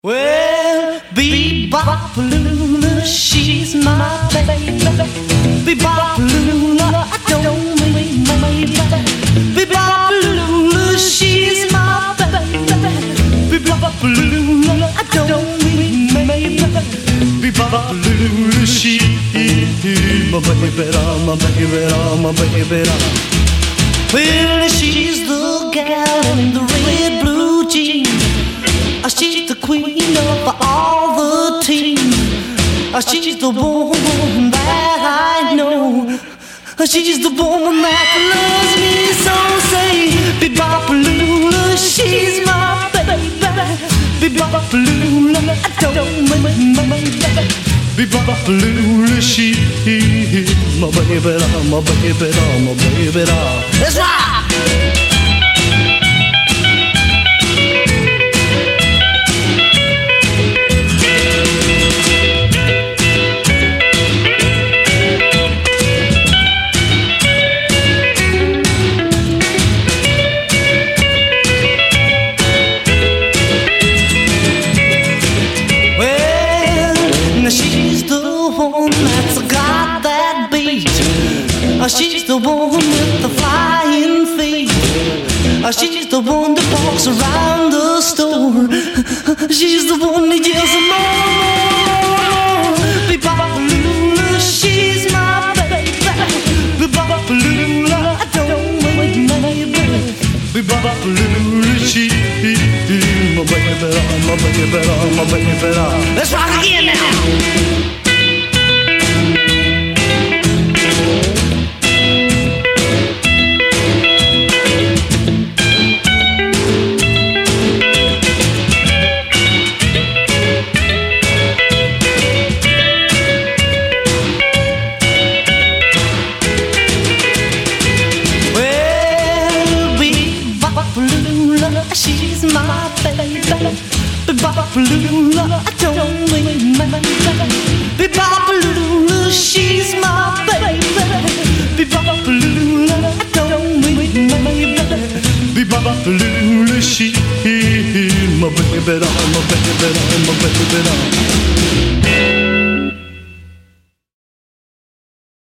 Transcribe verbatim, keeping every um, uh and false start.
Well, Bebop-a-lula, she's my baby. Bebop-a-lula, I don't mean maybe. Bebop-a-lula, she's my baby. Bebop-a-lula, I don't mean maybe. Bebop-a-lula, she's my baby, my baby, my baby. Well, she's the gal in the red blue jeans. She's the queen of all the team. She's the woman that I know. She's the woman that loves me so. Say, Bebop-a-lula, she's my baby. Bebop-a-lula, I don't mean my baby. Bebop-a-lula, she's my baby, my baby, my baby. That's right. She's the one that's got that beat. She's the one with the flying feet. She's the one that walks around the store. She's the one that yells more. Bebop-a-lula, she's my baby. Bebop-a-lula, I don't wait, baby. Bebop-a-lula, she's my baby, my baby, my baby. Let's rock again now. She's my baby. Bebop-a-lula, I don't mean my baby. Bebop-a-lula, she's my baby. Bebop-a-lula, I don't mean my baby. Bebop-a-lula, she's my baby, my baby, my baby.